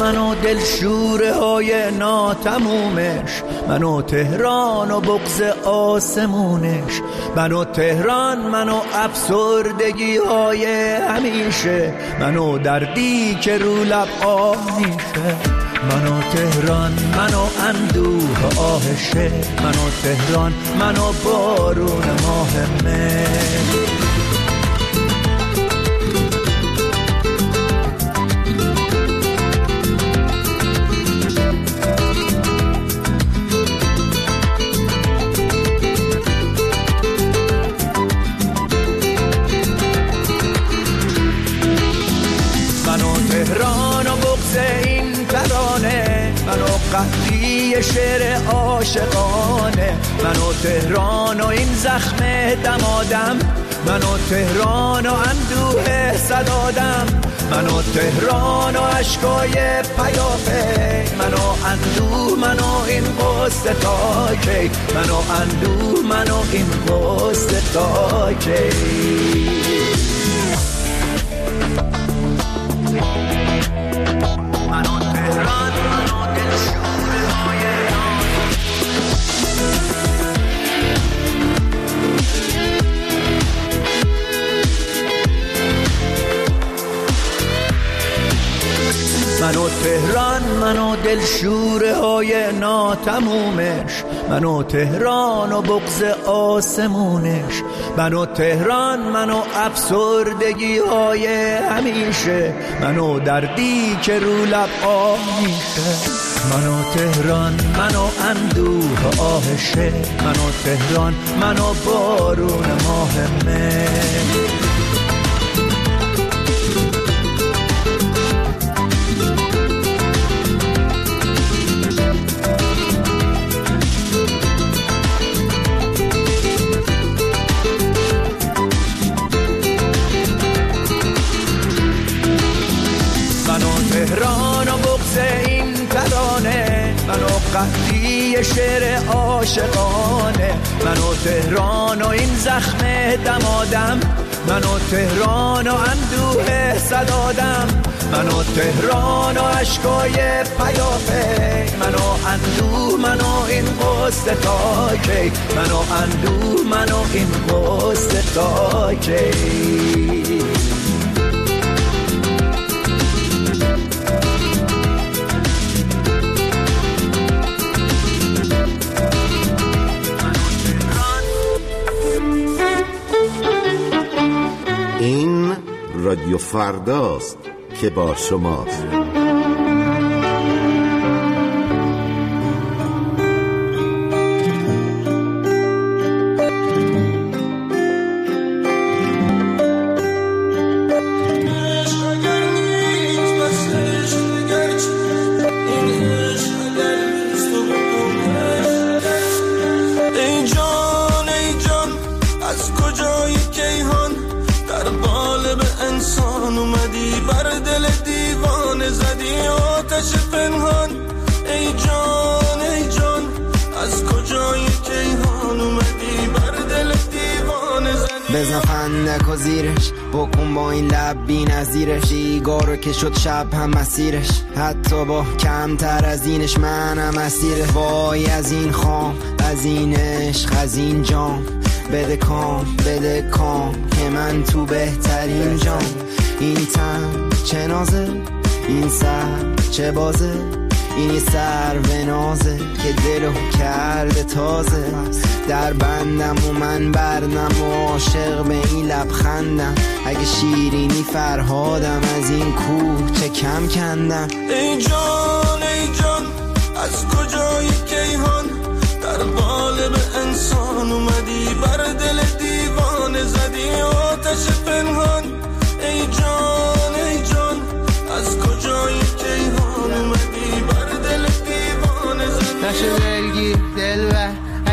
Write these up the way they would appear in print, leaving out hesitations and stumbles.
منو دلشوره های ناتمومش، منو تهران و بغض آسمونش، منو تهران، منو افسردگی های همیشه، منو دردی که رو لب آه میشه، منو تهران، منو اندوه آهشه، منو تهران، منو بارون ماه مه. تهران و بغض این ترانه، منو قهری شعر عاشقانه، منو تهران و این زخم دمادم، منو تهران و اندوه صدادم، منو تهران و عشقای پیاپی، منو اندوه، منو این قصه تا کی، منو اندوه، منو این قصه تا کی. منو تهران، منو دلشوره های ناتمومش، منو تهران و بغض آسمونش، منو تهران، منو افسردگی های همیشه، منو دردی که رو لب آه میشه، منو تهران، منو اندوه آهشه، منو تهران، منو بارون ماه مه. تهران و بغض این ترانه، منو قهری شعر عاشقانه، منو تهران و این زخم دمادم، منو تهران و اندوه صدادم، منو تهران و عشقای پیاپی، منو اندوه، منو این قصه تا کی، منو اندوه، منو این قصه تا کی. این رادیو فرداست که با شماست. بزن فندک و زیرش، بکن با این لب بی نظیرش، ایگارو که شد شب هم مسیرش، حتی با کمتر از اینش منم اسیره. وای از این خام، از این عشق، از این جام، بده کام، بده کام که من تو بهترین جام. این تن چه نازه، این سر چه بازه، اینی سر و نازه که دلو کرده تازه. در بندم و من بردم و عاشق به این لبخندم، اگه شیرینی فرهادم از این کوه چه کم کندم. ای جان ای جان از کجای کیهان، در قالب انسان اومدی، بر دل دیوانه زدی آتش پنهان. ای جان ای جان از کجای کیهان اومدی، بر دل دیوانه زدی. نشه دلگیر دلبر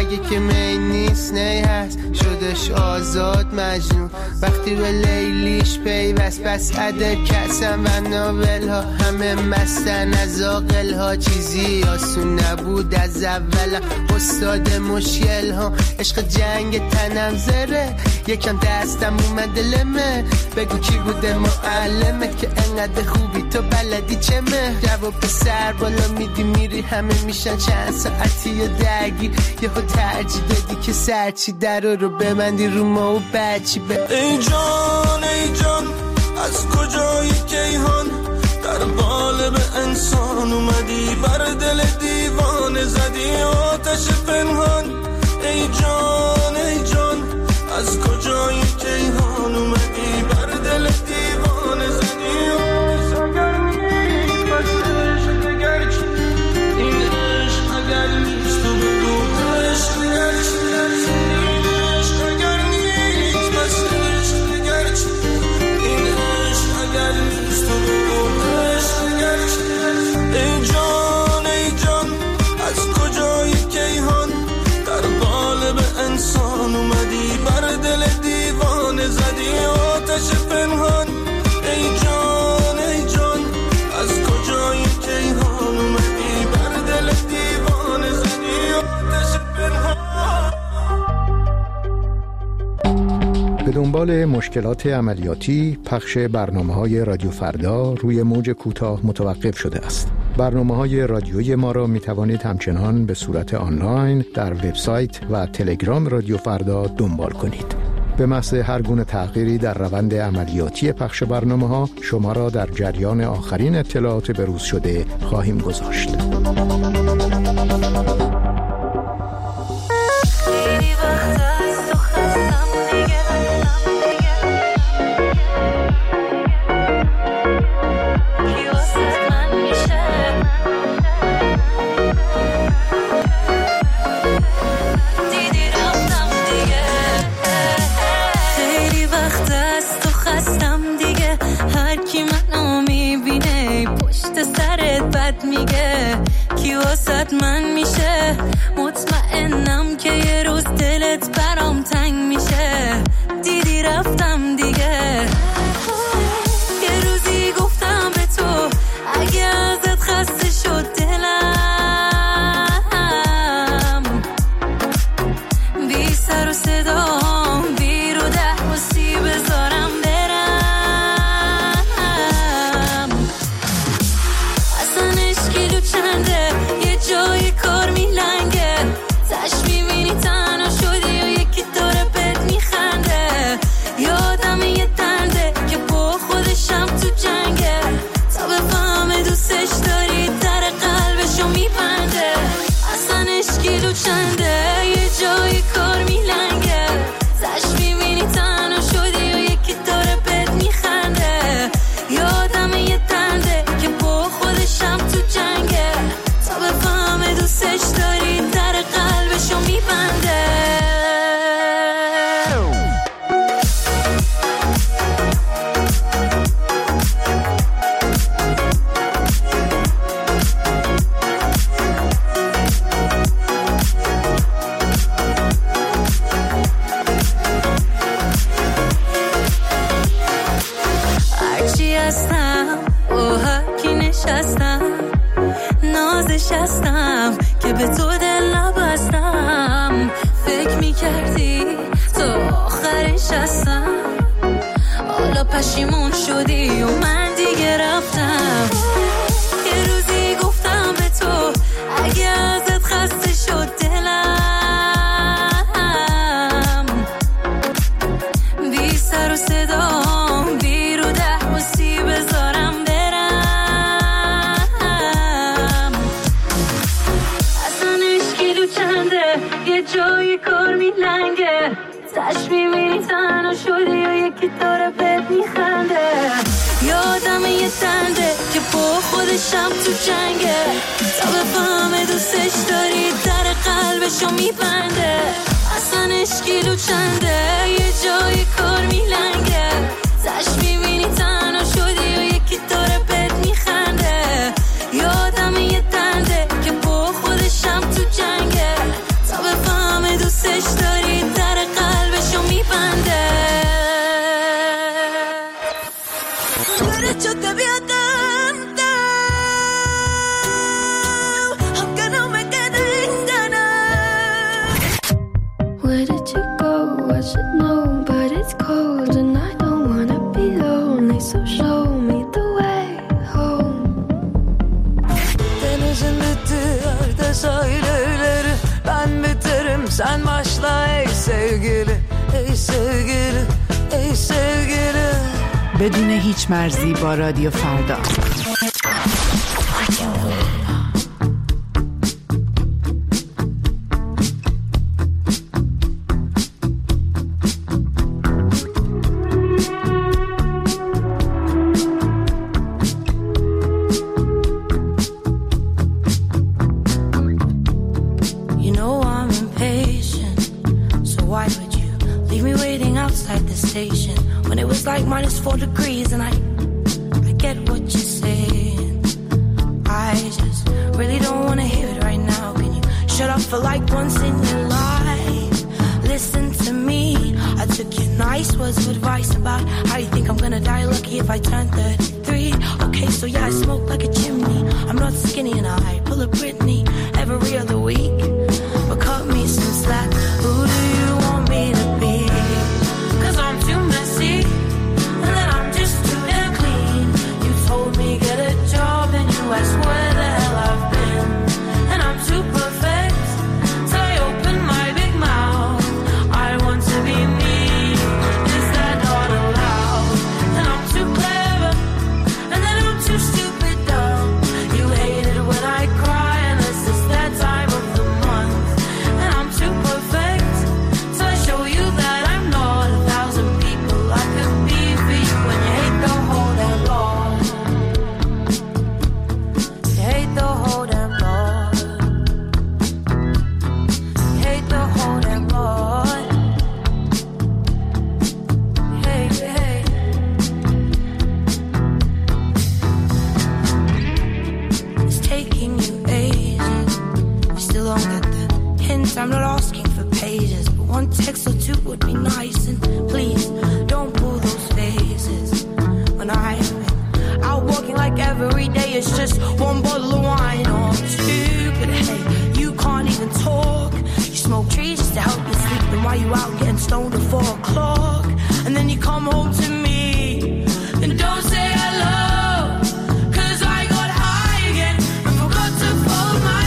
اگه که می نیست نی هست شدش آزاد مجنون وقتی به لیلیش پیوست بس عده کسم و ناول ها همه مستن از آقل ها چیزی آسون نبود از اول استاد مشکل ها عشق جنگ تنم زره یکم دستم اومد لمه بگو کی بوده معلمه که انقدر خوبی تو بلدی چمه جواب پسر بالا میدی میری همه میشن چند ساعتی یا درگیر یهو ترجیح دادی که سرچی در رو ببندی رو ما و بچی ای جان از کجایی کیهان در قالب انسان اومدی بر دل دیوانه زدی آتش پنهان ای جان از کجایی کیهان اومدی بر دل دیوانه زدی آتش اگر نیست بس عشق اگر چی این عشق اگر نیست تو بگو عشق اگر چی این عشق اگر نیست بس عشق اگر چی این عشق اگر نیست تو بگو عشق اگر چی ای جان از کجایی کیهان در قالب انسان اومدی بر دل دیوانه زدی آتش پنهان ای جان از کجایی کیهان اومدی بر دل دیوانه زدی آتش پنهان. به دنبال مشکلات عملیاتی پخش برنامه‌های رادیو فردا روی موج کوتاه متوقف شده است. برنامه‌های رادیویی ما را می‌توانید همچنان به صورت آنلاین در وبسایت و تلگرام رادیو فردا دنبال کنید. به محض هر گونه تغییری در روند عملیاتی پخش برنامه‌ها شما را در جریان آخرین اطلاعات بروز شده خواهیم گذاشت. میگه کی واسط من میشه مطمئنم که یه روز دلت برام تنگ میشه دیدی رفتم دیگه یه روزی گفتم به تو اگه ازت خسته شد دلم بی سر و صدام بی رو ده حسی بذارم یه جای کار میلنگه تش میبینی تنها شدی و یکی داره بهت میخنده یادم یه دنده که با خودشم تو جنگه تا بفهمه دوستش داری در قلبشو میبنده اصلا اشکیلو چنده یه جای کار میلنگه تش میبینی تنها شدی و یکی داره بهت میخنده یادم یه دنده که با خودشم تو جنگه تا بفهمه دوستش داری در قلبشو میبنده هرچی هستم و هرکی نشستم نازش هستم که به تو دل نبستم فکر میکردی تو آخرش هستم حالا پشیمون شدی و من دیگه رفتم یه روزی گفتم به تو اگه ازت خسته شد دلم بی سر و صدام بی رو ده حسی بذارم یه جای کار میلنگه تش میبینی تنها شدی و یکی داره بهت میخنده یادم یه دنده که با خودشم تو جنگه تا بفهمه دوستش داری در قلبشو میبنده اصلا اشکیلو چنده یه جای کار میلنگه تش میبینی تنها شدی و یکی داره بهت میخنده یادم یه دنده که با خودشم تو جنگه تا بفهم sen başla ey sevgili, ey sevgili, ey sevgili. بدون هیچ مرزی با رادیو فردا. Like -4 degrees and I get what you're saying. I just really don't want to hear it right now. Can you shut up for like once in your life? Listen to me. I took your nice words of advice about how you think I'm gonna die lucky if I turn 33. Okay, so yeah, I smoke like a chimney. I'm not skinny and I pull a Britney every other week. But cut me some slack. Who do you want me to be? 'Cause I'm too messy. Get a job and you ask where the hell I've been. And I'm too perfect, so I open my big mouth. I want to be me, is that not allowed? And I'm too clever, and then I'm too stupid dumb. You hate it when I cry, unless it's that time of the month. And I'm too perfect, so I show you that I'm not 1,000 people I could be for you. When you hate the whole damn law. The whole damn Lord. Hate the whole damn Lord. Hey, hey. It's taking you ages. You still don't get the hint. I'm not asking for pages, but one text or two would be nice. And please don't pull those faces when I've been out walking like every day it's just one bottle of wine. Oh, I'm stupid, hey, you can't even talk. You smoke trees just to help you sleep. And while you out getting stoned at 4 o'clock, and then you come home to me and don't say hello. 'Cause I got high again and forgot to fold my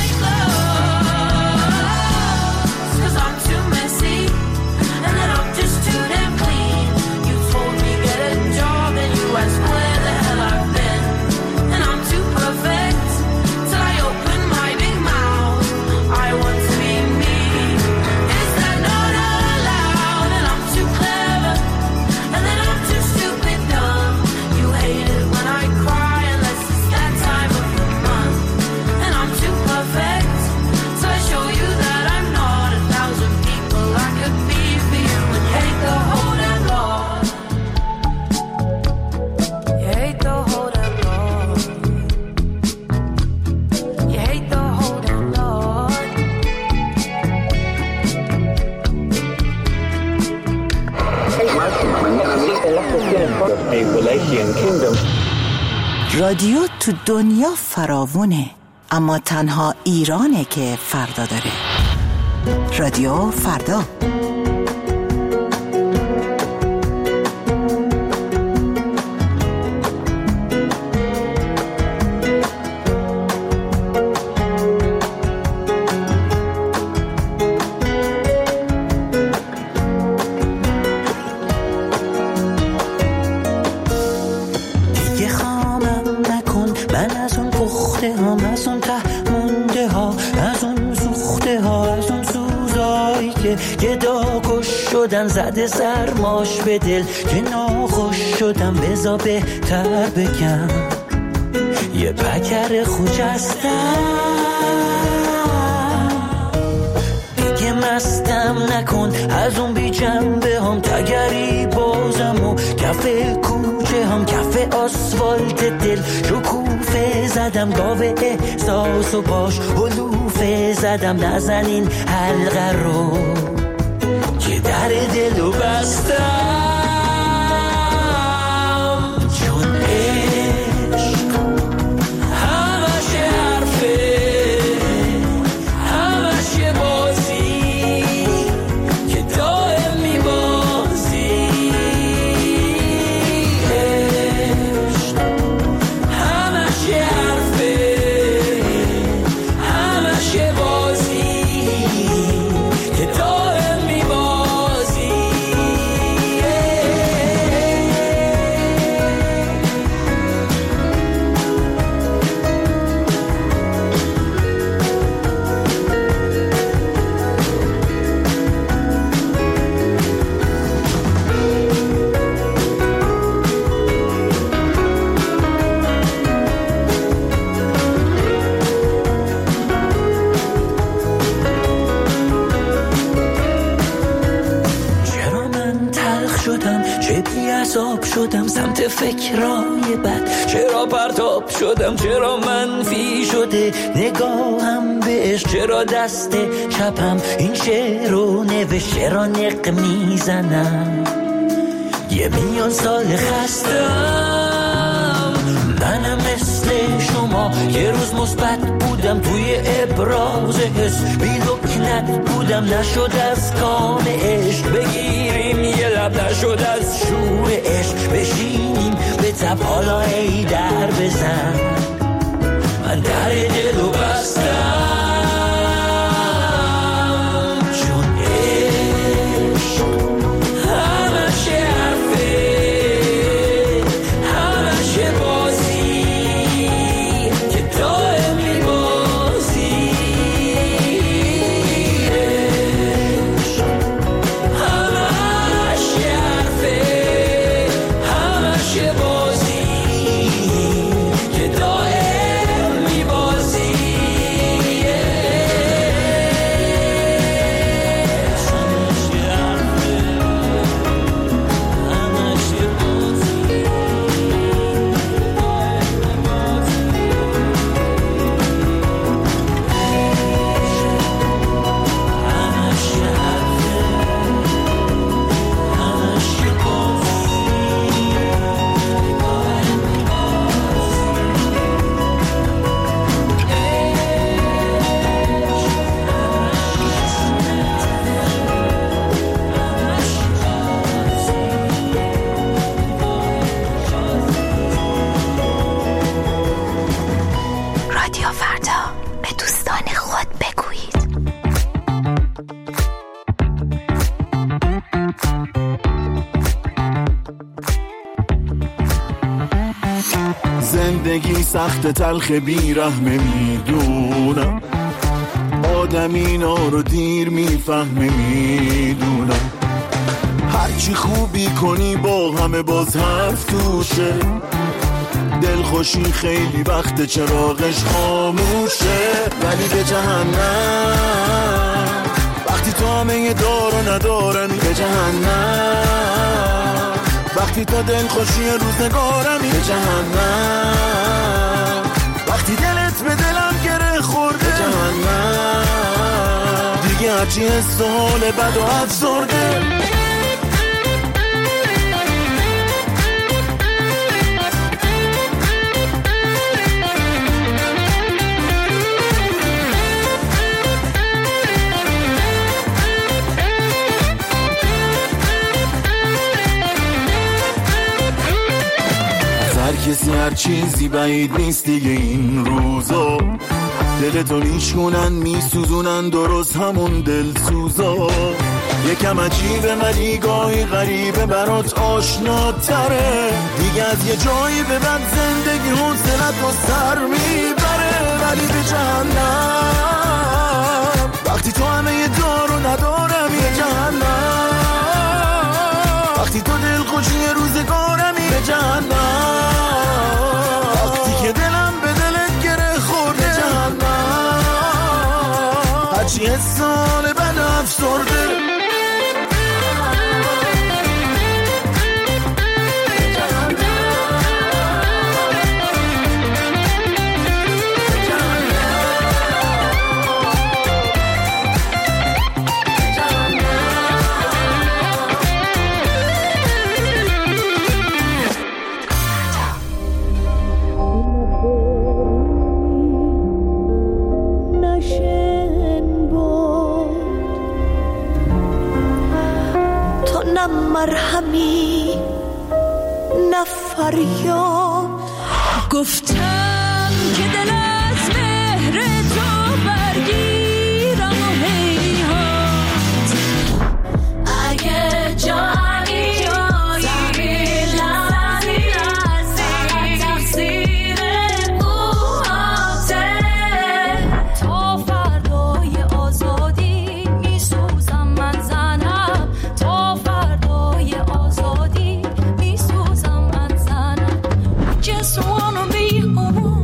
clothes. 'Cause I'm too messy and then I'm just too damn clean. You told me get a job and you asked where the hell I've been. And I'm too perfect till I open my big mouth. I want to be me. Is that not allowed? And I'm too clever, and then I'm too stupid dumb. You hate it when I cry, unless it's that time of the month. And I'm too perfect, so I show you that I'm not 1,000 people I could be for you. And you hate the whole damn Lord. You hate the whole damn Lord. You hate the whole damn Lord. رادیو تو دنیا فراوونه، اما تنها ایرانه که فردا داره. رادیو فردا. زده سرماش به دل که ناخوش شدم، بذار بهتر بگم یه پکر خوجستم. دیگه مستم نکن از اون بی جنبه هم، تگری بازم و کف کوچه هم، کف آسفالت دل شکوفه زدم، گاوه احساس و باش حلوفه زدم. نزنین حلقه رو که در دلو بستم، چون عشق همش حرفه، همش یه بازی که دائم میبازی. عشق همش یه حرفه، همش یه بازی که مصاب شدم سمت فکرای بد، چرا پرتاب شدم، چرا منفی شده نگاهم بهش، چرا دست چپم این شعر رو نوشت، چرا نق میزنم 1,000,000 سال خستم. منم مثل شما یه روز مثبت بودم توی ابراز حس، بی لکنت بودم نشد از کام عشق بگیریم یه لب، نشد از شور عشق بشینیم به تب، حالا ای در بزن من در دلو بستم، چون عشق همش حرفه، همش بازی که دائم میبازی، عشق همش حرفه، همش بازی که دائم میبازی. رادیو فردا، به دوستان خود بگویید. زندگی سخت تلخ بیرحمه میدونم، آدم اینا رو دیر میفهمه میدونم، هرچی خوبی کنی با همه باز حرف توشه، دلخوشی خیلی وقت چراغش خاموشه، ولی به جهنم وقتی تو همه دار و ندارمی، به جهنم وقتی تو دلخوشی روزگارمی، به جهنم وقتی دلت به دلم گره خورده، به جهنم دیگه هرچی حس و حال بد و افسرده. هر کسی هر چیزی بعید نیست دیگه این روزا، دلتو میشونن میسوزونن درست همون دلسوزا، یکم عجیبه ولی گاهی غریبه برات آشناتره، دیگه از یه جایی به بعد زندگی حوصلت رو سر میبره، ولی به جهنم وقتی تو همه یه دار و ندارم، یه جهنم وقتی تو دلخوشی روزگارمی، به جهنم وقتی که دلم به دلت گره خورده، جهنم هرچی حسال بد افسرده. مرهمی نفریاد، گفتم که دل از مهر تو برگیرم و هیهات، اگه جایی تقصیر او هاته، تا فردای آزادی میسوزم من زنم، تا فردای آزادی میسوزم من زنم. Just wanna be home.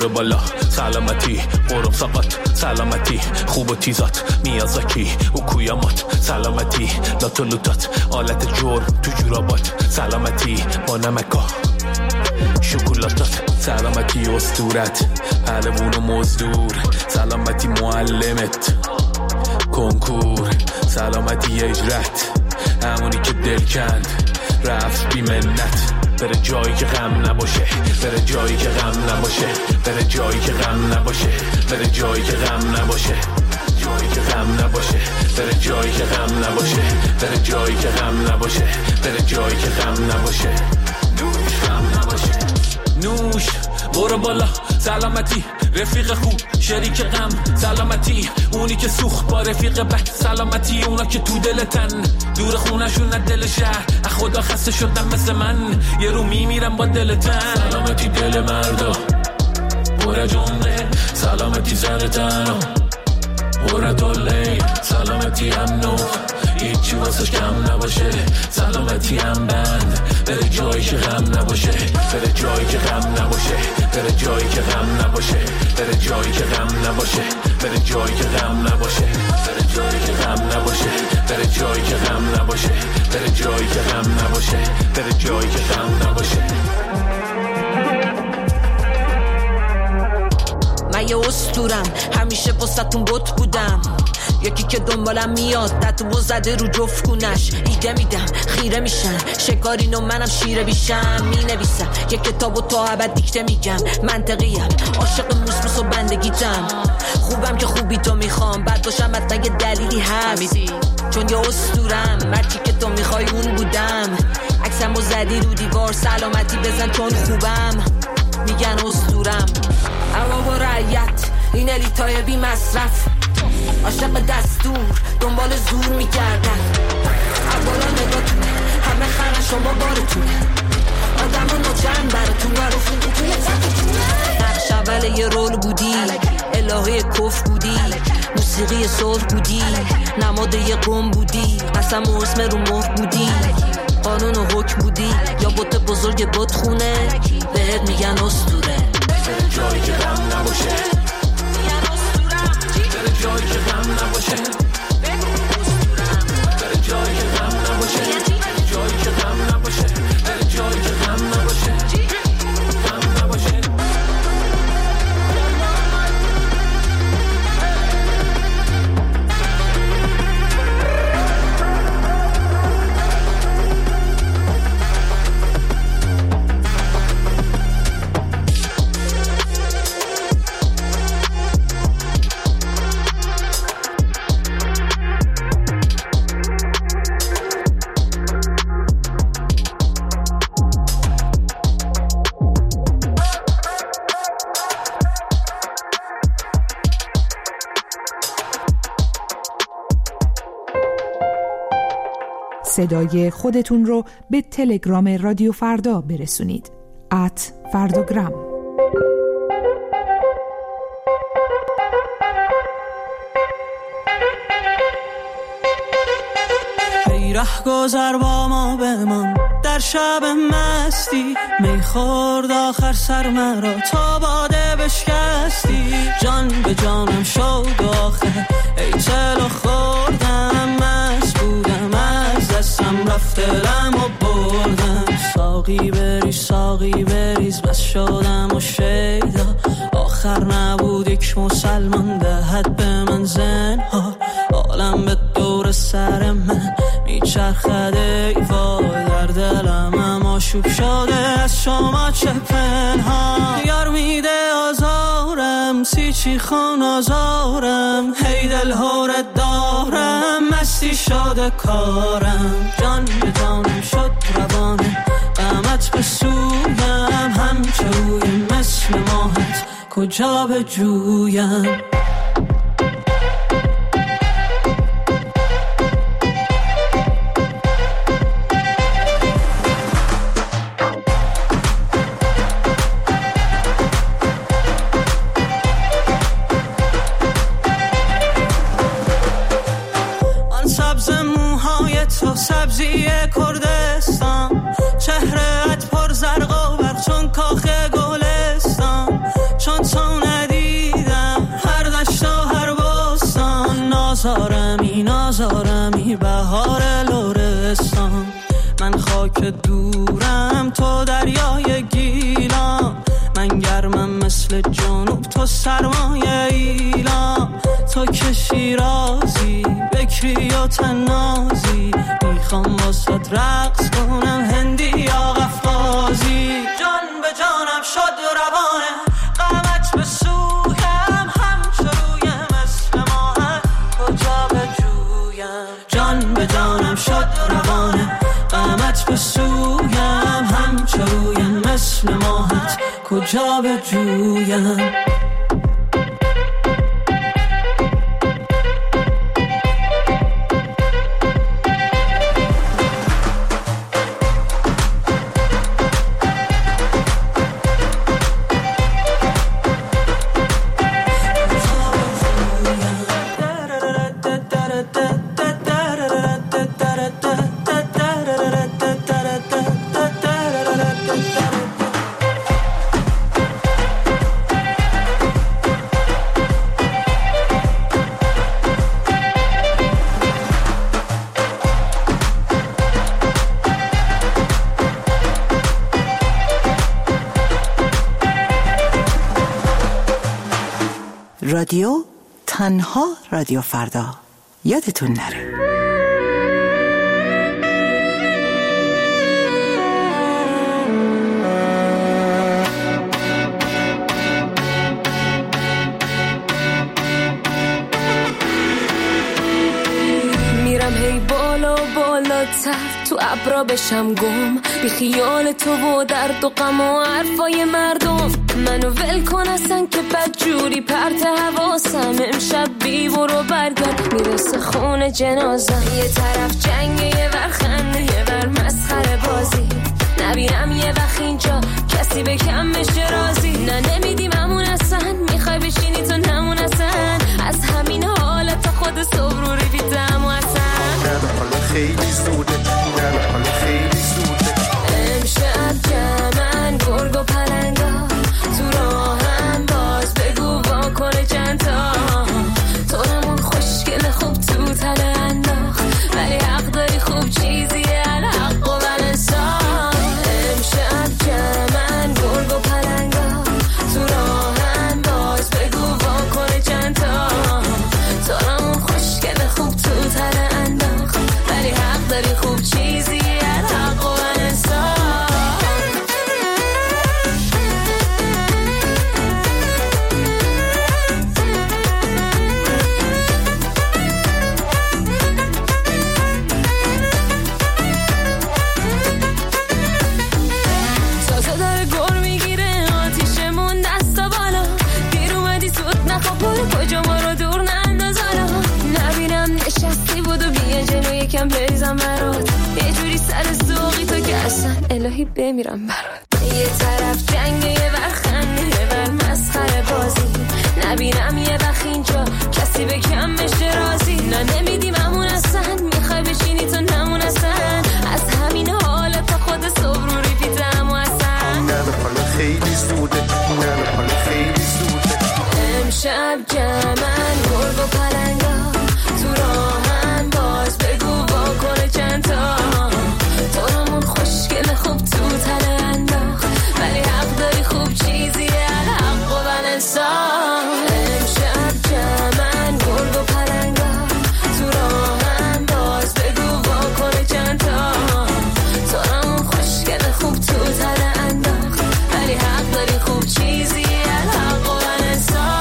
برو بالا سلامتی قرم ساقات سلامتی خوب و تیزات میازاکی و کویامات سلامتی لاتولوتات آلت جرم تو جورابات سلامتی با نمکا شکلاتات سلامتی اسطورت پهلوون و مزدور سلامتی معلمت کنکور سلامتی اجرت همونی که دل کند رفت بی منت بره جایی که غم نباشه بره جایی که غم نباشه بره جایی که غم نباشه بره جایی که غم نباشه جایی که غم نباشه بره جایی که غم نباشه بره جایی که غم نباشه بره جایی که غم نباشه غم نباشه نوش برو بالا سلامتی رفیق خوب شریک غم سلامتی اونی که سوخت با رفیق بد سلامتی اونا که تو دلتن دور خونشون از دل شهر خدا خسته شدم مثل من یه رو میمیرم با دلتن سلامتی دل مردا برا جمله سلامتی زرتن برا دوله سلامتی امنو هیچی واسش کم نباشه سلامتی هم بند بره جایی که غم نباشه بره جایی که غم نباشه بره جایی که غم نباشه بره جایی که غم نباشه بره جایی که غم نباشه بره جایی که غم نباشه بره جایی که غم نباشه بره جایی که غم نباشه بره جایی که غم نباشه من یه اسطورم همیشه واسه‌تون بت بودم یکی که دنبالم میاد دتو زده رو جفت کونش ایده میدم خیره میشن شکارین و منم شیره بیشم مینویسم یک کتابو تا ابد دیکته میگم منطقیم عاشق موسموس و بندگیتم خوبم که خوبی تو میخوام بعد باشم حتما یه دلیلی هست چون یه اسطورم مرچی که تو میخوای اون بودم عکسمو زدی رو دیوار سلامتی بزن چون خوبم میگن اسطورم اما با رعیت این الیتای بی مصرف عاشق دستور دنبال زور میگردن اولا نگاتونه همه خرن شما بارتونه آدم و نوچن براتون معروفون میتونه نقش اول یه رول بودی الهه کف بودی موسیقی صلح بودی نماد یه قوم بودی قسم و اسم رو مهر بودی قانون و حکم بودی یا بوت بزرگ بوت خونه بهت میگن اسطوره بره جایی که غم نباشه بره جایی که غم نباشه بره جایی که غم نباشه بره جایی که غم نباشه بره جایی که غم نباشه غم نباشه صدای خودتون رو به تلگرام رادیو فردا برسونید @فرداگرام. ای ره گذر با ما بمان در شب مستی میخورد آخر سر مرا تا باده بشکستی جان به جانم شد آخر ای چلو خوردم مست بودم از دستم رفت دلم و بردم ساقی بریز بس شدم و شیدا آخر نبود یک مسلمان دهد به من زنها عالم به دور سر من میچرخد ای وای در دلم اما شوب شده از شما چه پنهان یار میده آزارم سیچی خان آزارم هی دل هورت دارم مستی شده کارم جان به جانم شد روانه قامت به سویم همچه روی مثل ماهت کجا به جویم سبزی کردستان چهرهت پر زرق و برق چون کاخ گلستان چون که دورم تو دریای گیلان، من گرمم مثل جنوب تو سرمایه ایلام. تو که شیرازی بکری و تنازی، میخوام واسات رقص کنم هندی یا قفقازی. جان به جانم شد روانه غمت به سویم، همچو روی مثل ماهت کجا بجویم. جان به جانم شد روانه غمت به سویم، همچو روی مثل ماهت کجا بجویم. رادیو تنها رادیو فردا، یادتون نره. میرم هی بالا بالاتر تو ابرا بشم گم، بی خیال تو و درد و غم و حرفای مردم. منو ول کن اصلا که بدجوری پرت حواسم، امشب بی برو برگرد میرسه خونه جنازم. یه طرف جنگه یه ور خنده یه ور مسخره بازی، نبینم یه وقت اینجا کسی به کم بشه رازی. نه نمیدیم همون اصلا، میخوای بشینی تو نمون اصلا، از همین حالت خود صبر رو ریدم و اصلا نه حالا خیلی زوده، نه حالا خیلی زوده. امشب جمعن گرگ و پلنگا تو راهم، باز بگو واکنه چند تا تو نمون خوشگل خوب تو تله انداخت، ولی حق داری خوب چیزیه الحق و بلنسان. امشب جمعن گرگ و پلنگا تو راهم، باز بگو واکنه چند تا تو نمون خوشگل خوب تو تله انداخت، ولی حق داری خوب چیزیه الحق و بلنسان. کجا ما رو دور ننداز حالا، نبینم نشستی بودو بیا جلو یکم بریزم برات، یه جوری سر ذوقی تو که اصلا الهی بمیرم برات. یه طرف جنگه یه ور خنده یه ور مسخره بازی، نبینم یه وقت اینجا کسی به کم بشه رازی. نه نمیدیم همون اصلا، میخوای بشینی تو نمون اصلا، از همین حالت خود صبر رو ریپیتم و اصلا نه حالا خیلی زوده، نه حالا خیلی زوده. امشب جمعن گرگ و پلنگا تو راهم، باز بگو واکنه چند تا تو نمون خوشگل خوب تو تله انداخت، ولی حق داری خوب چیزیه الحق و بلنسان. امشب جمعن گرگ و پلنگا تو راهم، باز بگو واکنه چند تا تو نمون خوشگل خوب تو تله انداخت، ولی حق داری خوب چیزیه الحق و بلنسان.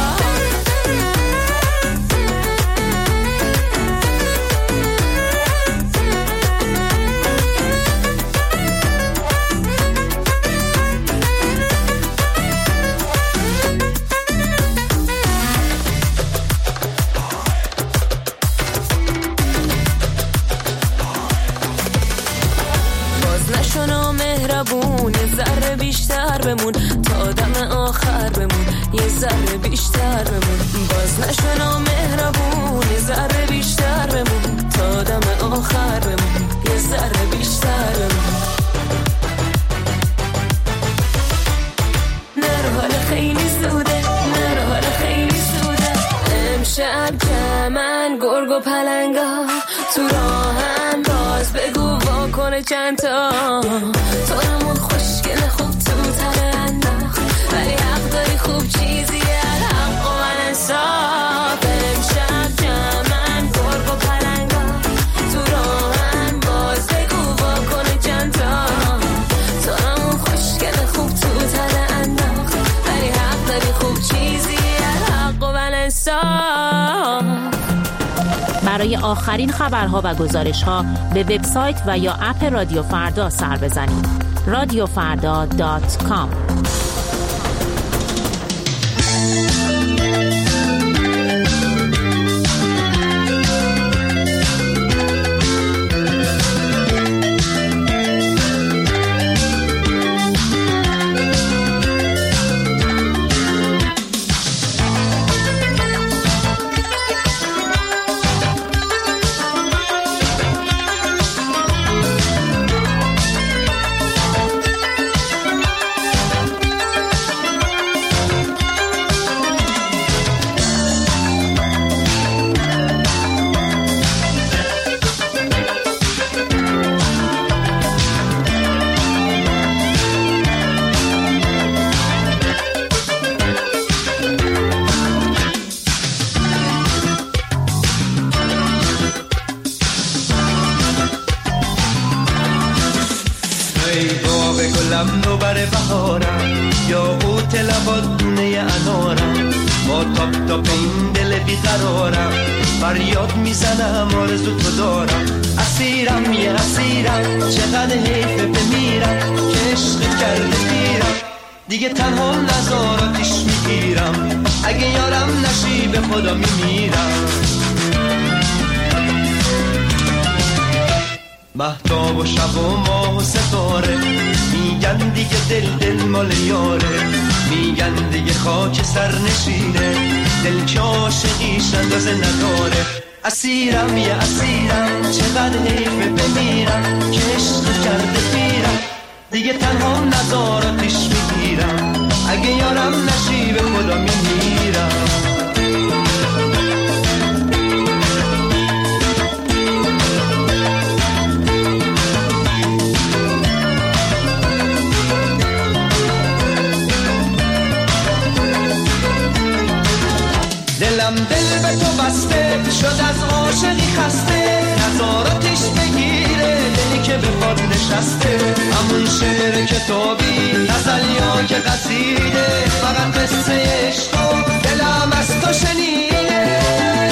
مهربون یه ذره بیشتر بمون تا دم آخر بمون، یه ذره بیشتر بمون. باز نشو مهربون یه ذره بیشتر بمون تا دم آخر بمون، یه ذره بیشتر بمون. نرو حالا خیلی زوده، نرو حالا خیلی زوده. امشب جمعن گرگ و پلنگا تو راهم، باز بگو واکنه کنه چند تا تو همون خوشگل خوب تو تره انداخت ولی حق داری خوب چیزی حق و من انصاف امشب جمعن گرگ و پلنگا تو راهن باز بگو وا کنه چند تا تو همون خوشگل خوب تو تره انداخت ولی حق داری خوب چیزی حق و من انصاف. برای آخرین خبرها و گزارش‌ها به وبسایت و یا اپ رادیو فردا سر بزنید. radiofarda.com. فریاد میزنم آرزو تو دارم اسیرم یه اسیرم چقدر حیفه بمیرم که عشق کرده میرم دیگه تنها نزاراتیش میگیرم اگه یارم نشی به خدا میمیرم مهتاب و شب و ماه و ستاره میگن دیگه دل مال یاره میگن دیگه خاک سر نشینه دل که عاشقیش اندازه نداره اسیرم یه اسیرم چقدر حیفه بمیرم که عشق کرده پیرم دیگه تنها نزاراتیش میگیرم اگه یارم نشی به خدا میمیرم دلم دل به تو بسته شد از عاشقی خسته نظاراتش بگیره دلی که به پاد نشسته همون شعر کتابی غزل یا که قصیده فقط قصه عشق و دلم از تو شنیده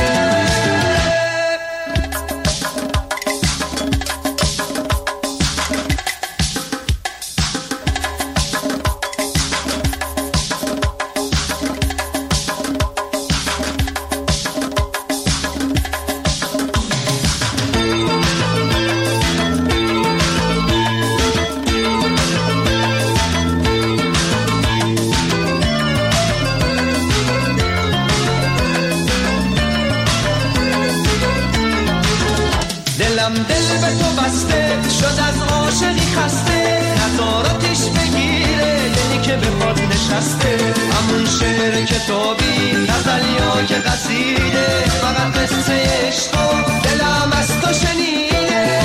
دل به تو بسته شد از عاشقی خسته نظاراتش بگیره دلی که به پاد نشسته همون شعر کتابی غزل یا که قصیده فقط قصه عشق و دلم از تو شنیده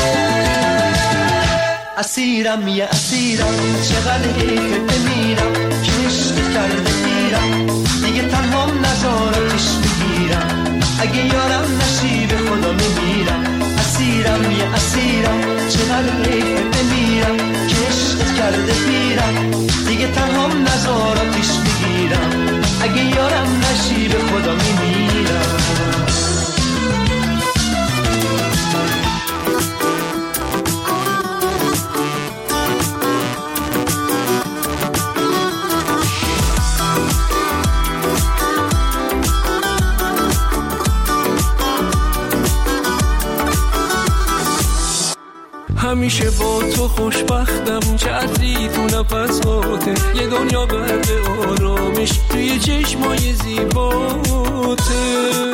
اسیرم یه اسیرم چقدر حیفه بمیرم که عشق کرده میرم دیگه تنها نظاراتش میگیرم اگه یارم نشی به خدا میمیرم اسیرم یه اسیرم چقدر حیفه بمیرم که عشق کرده پیرم دیگه تنها نظاراتیش میگیرم اگه یارم نشی به خدا میمیرم همیشه با تو خوشبختم چه عطری تو نفس هاته یه دنیا بعد آرامش توی چشمای زیباته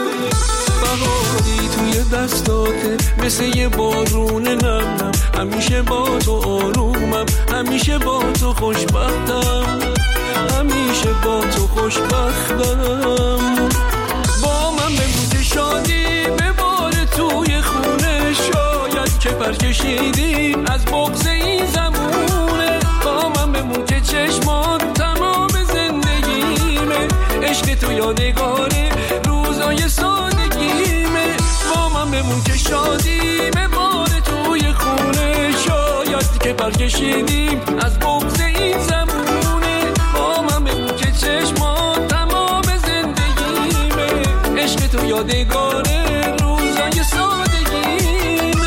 بهاری توی دستاته مثل یه بارون نم همیشه با تو آرومم همیشه با تو خوشبختم همیشه با تو خوشبختم با من بگو که شادی بباره توی خونه شاید که برکشیدیم از بغض این زمونه. با من بمون که چشمان تمام زندگیمه، عشق تو یادگاره روزای سادگیمه. با من بمون که شادیمه باره توی خونه، شاید که برکشیدیم از بغض این زمونه. با من بمون که چشمان تمام زندگیمه، عشق تو یادگاره روزای سادگیمه.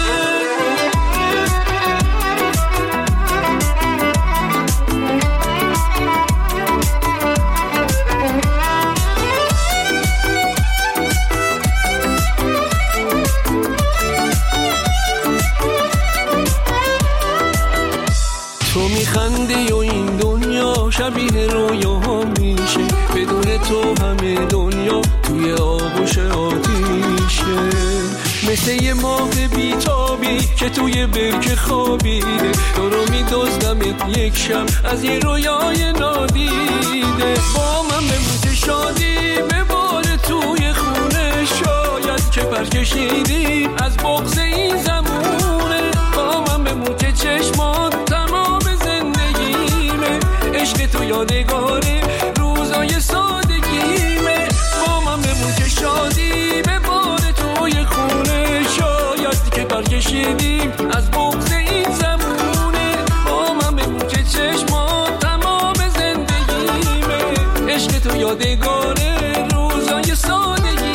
تو میخندی و این دنیا شبیه رویا میشه، بدون تو همه دنیا توی آغوش آتیشه. مثل یه ماه بیتابی که توی برکه خوابیده، تو رو میدزدمت یک شب از یه رویای نادیده. با من بمون شادی بباره توی خونه، شاید که برکشیدیم از بغض این زمونه. با من بمون که چشمان تمام زندگیمه، عشق تو یادگاره روزای سادگیمه. با من بمون که شادی بباره توی خونه، شاید که برکشیدیم از بغض این زمونه. با من بمون که چشمان تمام زندگیمه، عشق تو یادگاره روزای سادگیمه.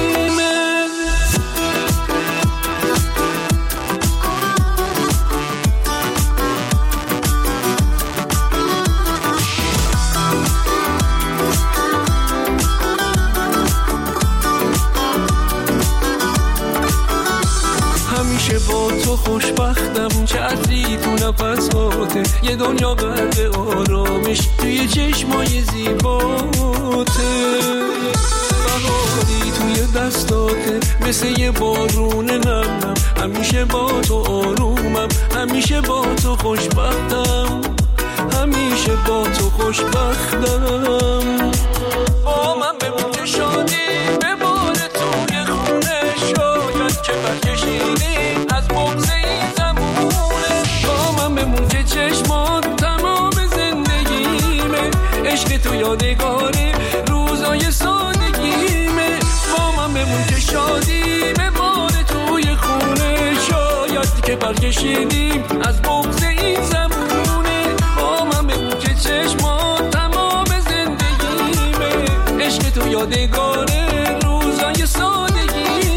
همیشه با تو خوشبختم، چه عطری تو نفساته، یه دنیا غرق آرامش توی چشمای زیباته. بهاری توی دستاته مثل یه بارون نمم، همیشه با تو آرومم، همیشه با تو خوشبختم، همیشه با تو خوشبختم. با من بمون که شادی بباره توی خونه، شاید که برکشیدیم از بغض این زمونه. با من بمون که چشمان تمام زندگیمه، عشق تو یادگاره روزای سادگیمه. با من بمون که شادی بباره توی خونه، شاید که برکشیدیم از بغض این زمونه. با من بمون که چشمان تمام زندگیمه، عشق تو یادگاره روزای سادگیمه.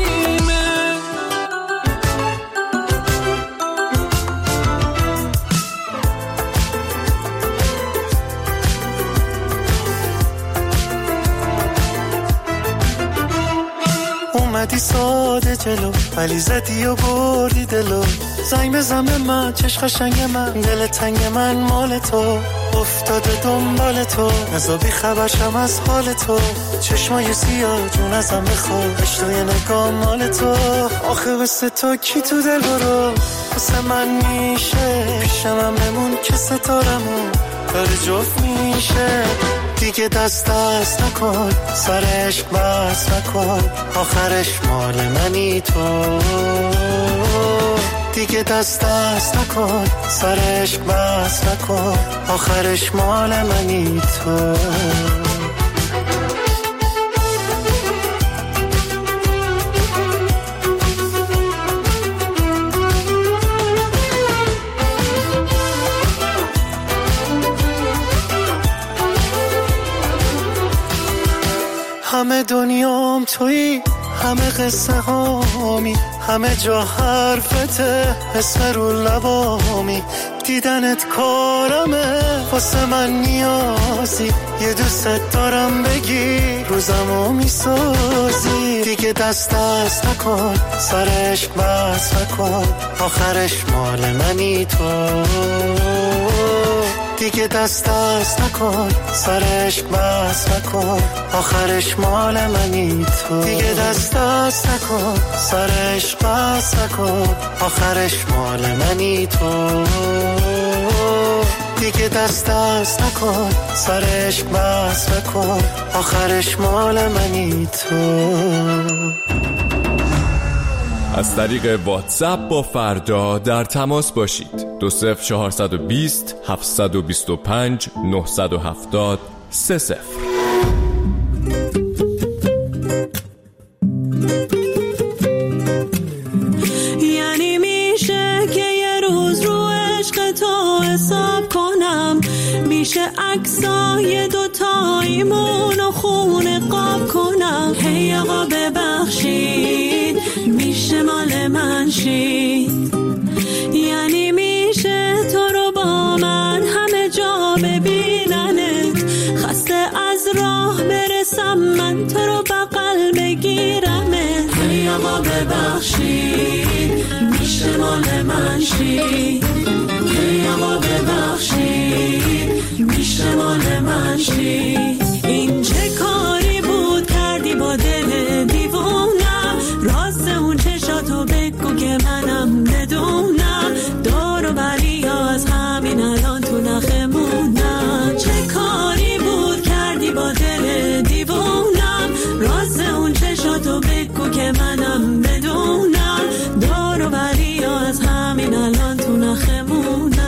اومدی ساده جلو ولی زدی و بردی دلو، زنگ بزن به من چشم قشنگ من، دل تنگ من مال تو، افتاده دنبال تو، نزا بی خبرشم از حال تو، چشمای سیاه جون ازم بخواه، اشتوی نگاه مال تو. آخه بسه تو کی تو دل برو واسه من میشه، پیشم بمون که ستارمون داره جفت میشه. دیگه دست نکن سر عشق بس نکن، آخرش مال منی تو. دیگه دست نکن سر عشق بس نکن، آخرش مال منی تو. همه دنیام تویی، همه قصه هامی، همه جا حرفته، اسم رو لبامی، دیدنت کارمه، واسه من نیازی، یه دوست دارم بگی روزمو میسازی. دیگه دست نکن سر عشق بس نکن، آخرش مال منی تو. دیگه دست نکن سر عشق بس نکن، آخرش مال منی تو. دیگه دست نکن سر عشق بس نکن، آخرش مال منی تو. دیگه دست نکن سر عشق بس نکن، آخرش مال منی تو. از طریق واتساپ با فردا در تماس باشید. 20420 725 970 30. یعنی میشه که یه روز رو عشق تو حساب کنم، میشه عکسای دوتاییمونو خونه قاب کنم. هی آقا ببخشید میشه مال من شید، یعنی میشه تو رو با من همه جا ببیننت، خسته از راه برسم من تو رو بغل بگیرمت. هی آقا ببخشید میشه مال من شید، هی آقا ببخشید میشه مال من شید. این چه کاری بود کردی با دل دیوونم، راست اون چشاتو بگو که منم بدونم، دور و بری از همین الان تو نخمونم. چه کاری بود کردی با دل دیوونم، راست اون چشاتو بگو که منم بدونم، دور و بری از همین الان تو نخمونم.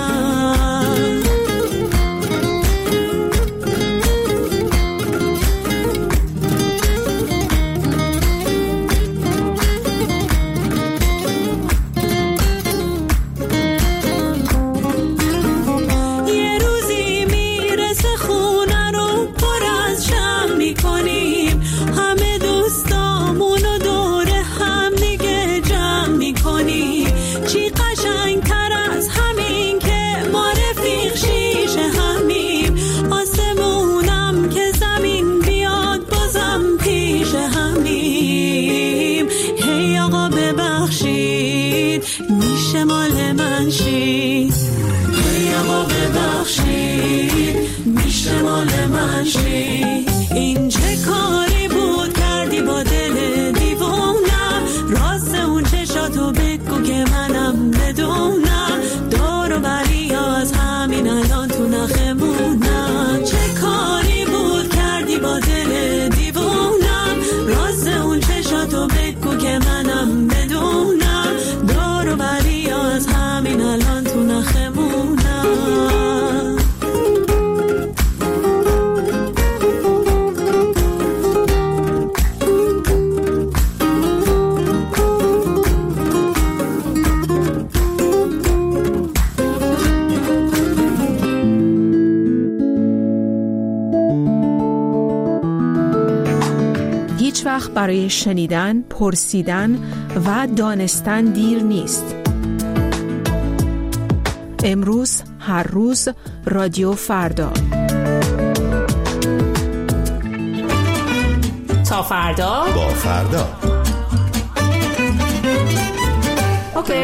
میشه مال من شید، هی آقا ببخشید میشه مال من شید. این چه کاری بود کردی با دل دیوونم، راست اون چشاتو بگو که منم بدونم، دور و بری از همین الان تو نخمونم. چه کاری بود کردی با دل دیوونم، راست اون چشاتو بگو که منم بدونم، دور و بری از همین الان تو نخمونم. هیچ وقت برای شنیدن، پرسیدن و دانستن دیر نیست. امروز، هر روز، رادیو فردا. تا فردا با فردا. اوکی.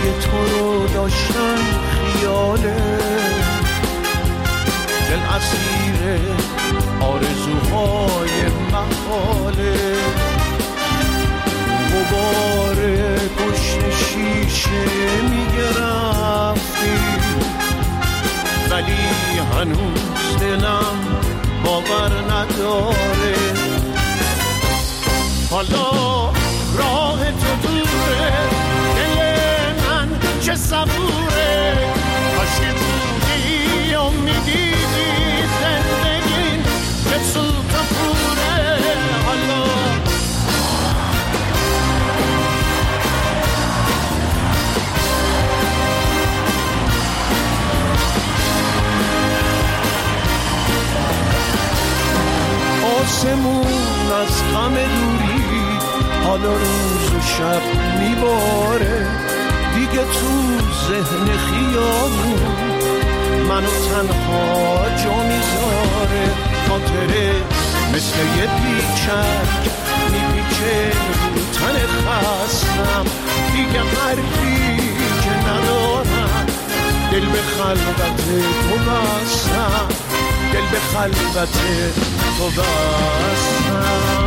تو رو داشتن خیاله، دل اسیر آرزوهای محاله، غبار پشت شیشه میگرفتی ولی هنوز دلم باور نداره. حالا راه تو دوره، دل من چه صبوره، کاشکی بودی امیدیدی زندگی که سوتا پوره. حالا آسمون از غم دوری حالا روز و شب میباره، دیگه تو ذهن خیابون منو تنها جا میذاره. خاطره مثل یه پیچک میپیچه رو تن خستم، دیگه حرفی که ندارم، دل به خلوت تو بستم، دل به خلوت تو بستم.